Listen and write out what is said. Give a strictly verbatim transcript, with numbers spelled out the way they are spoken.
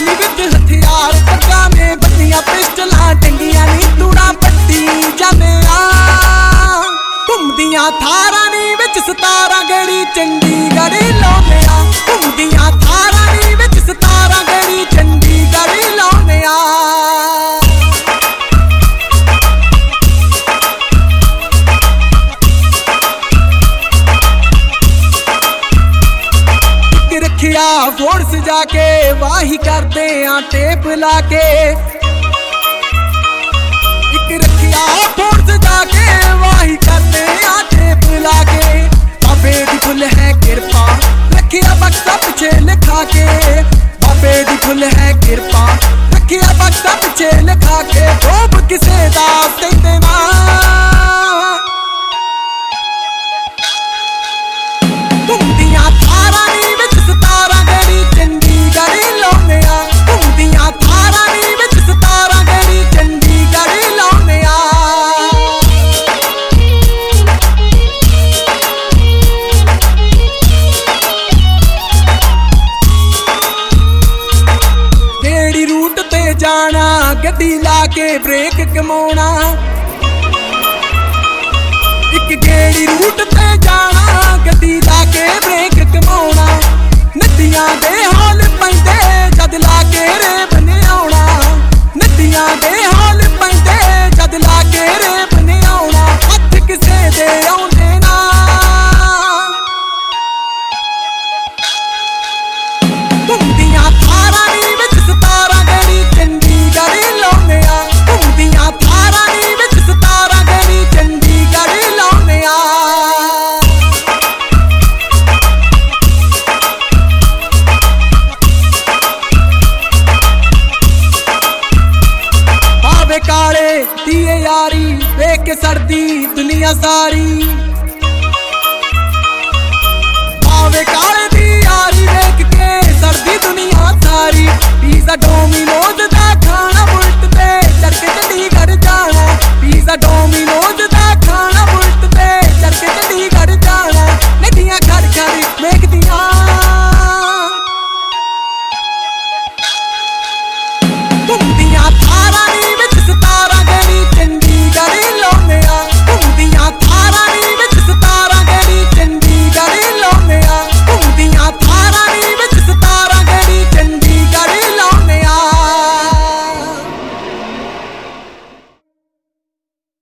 नी with हथियार पग्गा में बंदियां पिस्टलां टंगियां नी तूड़ा पट्टी जाने आ घुमदियां थारां नी विच सतारां गड़ी चंडीगढ़ लाउने आ घुमदियां थारां नी विच सतारां गड़ी चंडीगढ़ लाउने आ रखिया फोर्स जाके वाही करते आ टेप लाके एक रखिया फोर्स जाके वाही करते आ टेप लाके बाबे दी फुल है कृपा रखिया बक्सा पिछे लिखा के बाबे दी फुल है कृपा रखिया बक्सा पिछे लिखा के खूब किसे दा कहते ना घुमदियां थारां नी विच सतारां गड़ी चंडीगढ़ लाउने आ घुमदियां थारां नी विच सतारां गड़ी चंडीगढ़ लाउने आ केड़ी रूट ते जाना गड्डी लाके ब्रेक कमाउणा एक केड़ी रूट ते जाना गड्डी लाके ब्रेक कमाउणा नदियां दे हाल पैंदे जद लाके रे बने आउणा नदियां दे हाल पैंदे जद लाके रे बने आउणा हत्थ किसे दे आउंदे ना घुमदियां थारां नी विच सतारां गड़ी चंडीगढ़ लाउने आ घुमदियां थारां नी विच सतारां गड़ी चंडीगढ़ लाउने आ काले दिए यारी देख के सड़दी दुनिया सारी आवे काले दी यारी देख के सड़दी दुनिया सारी पिज़्ज़ा डोमिनोज दा खाना बुलट ते चढ़ के चंडीगढ़ जाना पिज़्ज़ा डोमिनोज दा